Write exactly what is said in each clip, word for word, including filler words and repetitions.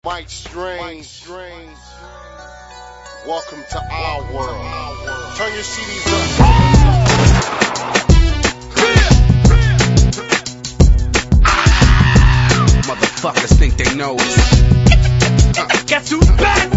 Mike Strange. Welcome to our world. Turn your C Ds up. Motherfuckers think they know us. Guess who's back?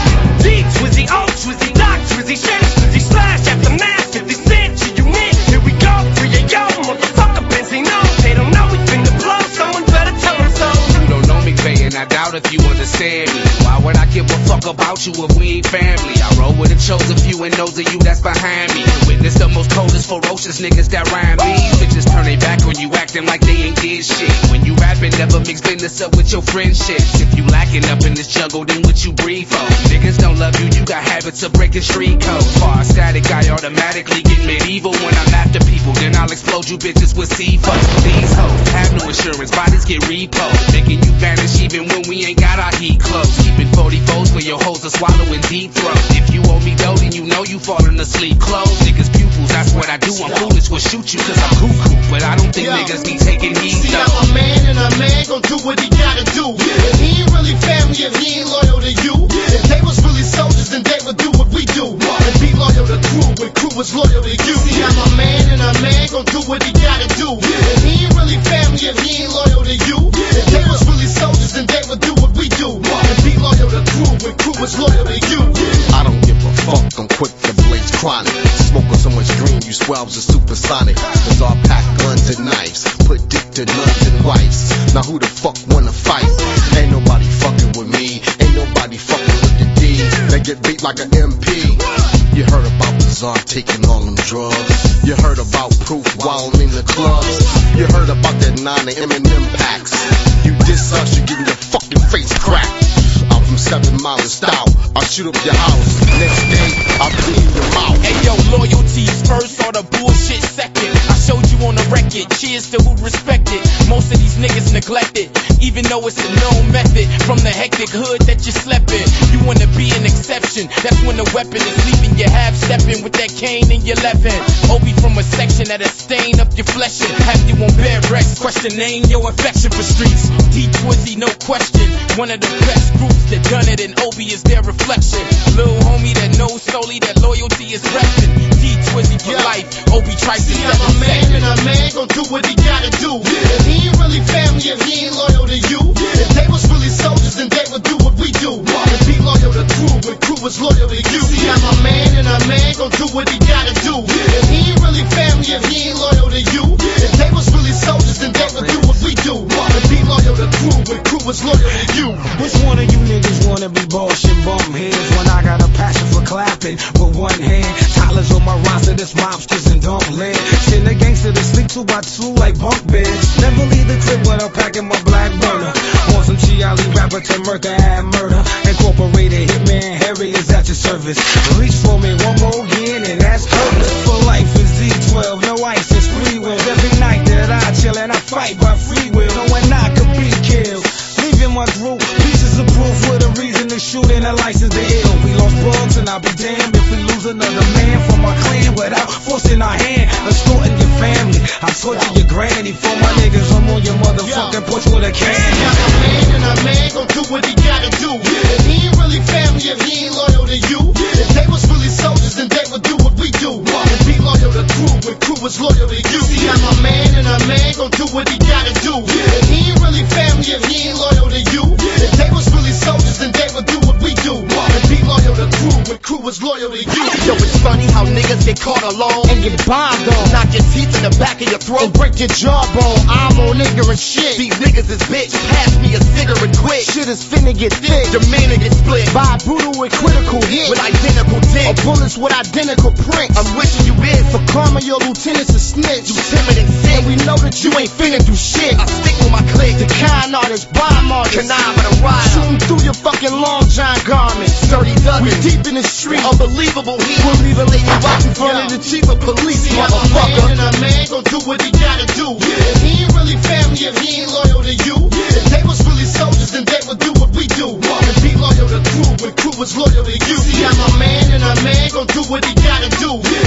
D, Twizzy, O, Twizzy, Doc, Twizzy, Shit, Twizzy, Slash, Aftermath, fifty cent, she unique. Here we go, three A O, motherfucker, Benzino. They don't know we finna blow, someone better tell them so. You don't know me, Bay, and I doubt if you understand me. Why would I give a fuck about you if we ain't family? I roll with a chosen few and those of you that's behind me. Witness the most coldest, ferocious niggas that rhyme me. Bitches turn their back on you acting like they ain't did shit. When you rapping, never mix business up with your friendships. If you lacking up in this jungle, then what you breathe for? Niggas don't love you, you got habits of breaking street code. Far static, I automatically get medieval when I'm after people. Then I'll explode you bitches with C four. These hoes have no insurance, bodies get repoed, making you vanish even when we ain't got our heat close. Keeping forty-fours for your hoes to swallow in deep throat. If you owe me dough, then you know you falling asleep close. Niggas pupils, that's what I do. I'm foolish, will shoot you cause I'm cuckoo, but I don't think Yo, niggas be taking heed. See, I'm a man and a man gon' do what he gotta do. If he ain't really family, if he ain't loyal to you, if they was really soldiers, then they would do what we do and be loyal to crew when crew was loyal to you. See, I'm a man and a man gon' do what he gotta do. If he ain't really family, if he ain't loyal to you, if they was really soldiers, then they would do what we do and be loyal to crew when crew was loyal to you. I don't give a fuck, I'm quick to blaze chronic. Smoking so much green, you swells are supersonic. Cause I pack guns and knives, put dick to nuns and wives. Now who the fuck wanna fight? Ain't nobody fucking with me, ain't nobody fucking with the D. They get beat like an M P. You heard about Bizarre taking all them drugs. You heard about Proof wilding in the clubs. You heard about that nine and M and M packs. You diss us, you getting your fucking face cracked. I'm from Seven Mile and Stout. I'll shoot up your house. Next day, I'll clean your mouth. Hey yo, loyalty's first or the bullshit second. I showed you on the record, cheers to who respected. Most of these niggas neglected, even though it's a known method. From the hectic hood that you slept in, you wanna be an exception. That's when the weapon is leaving you half stepping with that cane in your left hand. Obi from a section that'll stain up your flesh and have you on bare rest. Questioning your affection for streets. D Twizzy, no question, one of the best groups that done it, and Obi is their reflection. Little homie that knows solely that loyalty is resting. D Twizzy for Yeah. life, Obi tries to See, set I'm the a man second. and a man gon' do what he gotta do. If he ain't really family, if he ain't loyal to you, if they was really soldiers, then they would do what we do and be loyal to crew when crew was loyal to you. See, I'm a man and a man gon' do what he gotta do. If he ain't really family, if he ain't loyal to you, if they was really soldiers, then they would do what we do and be loyal to crew when crew was loyal to you. Which one of you niggas wanna be bullshit bum heads when I got a passion for clapping with one hand? Tyler's on my roster, this mobsters and dump lead. Send a gangster to sleep two by two like bunk beds. Never leave the crib without packing my black burner. Want some Chiali rapper to murder, add murder. Incorporated Hitman Harry is at your service. Reach for me one more again and that's hurtless. For life is D twelve, no ice, it's free will. Every night that I chill and I fight by free will, knowing I could be killed. Leaving my group, pieces of proof with a reason to shoot and a license to ill. We lost bugs and I'll be damned if we lose another man from our clan without forcing our hand. Extorting your family, I torture your granny for my niggas. I'm on your motherfucking porch with a can. See, I'm a man and a man gon' do what he gotta do. If he ain't really family, if he ain't loyal to you, if they was really soldiers, then they would do what we do and be loyal to crew when crew was loyal to you. See, I'm a man and a man gon' do what he gotta do. If he ain't really family, if he ain't loyal to you, if they was really soldiers, then they would do what we do and be loyal to crew when crew was loyal to you. Yo, it's funny how niggas get caught alone And get bombed on, knock your teeth in the back of your throat. and break your jawbone. I'm on ignorant shit. These niggas is bitch, pass me a cigarette quick. Shit is finna get thick. Your man get split By a brutal and critical hit. with identical Or dick. bullets with identical prints. I'm wishing you is For karma, your lieutenant's a snitch. you timid and sick. And we know that you ain't finna do shit. I stick with my clique, The kind artist, bomb artist, connive at a rider. shooting through your fucking long john garments. Dirty We Douglas, deep in the street. unbelievable heat. We'll leave a lady Watch in front of the chief of police, See, I'm a motherfucker. man And a man gon' do what he gotta do. If he ain't really family, if he ain't loyal to you, if they was really soldiers, then they would do what we do and be loyal to crew when crew was loyal to you. See, I'm a man and a man gon' do what he gotta do.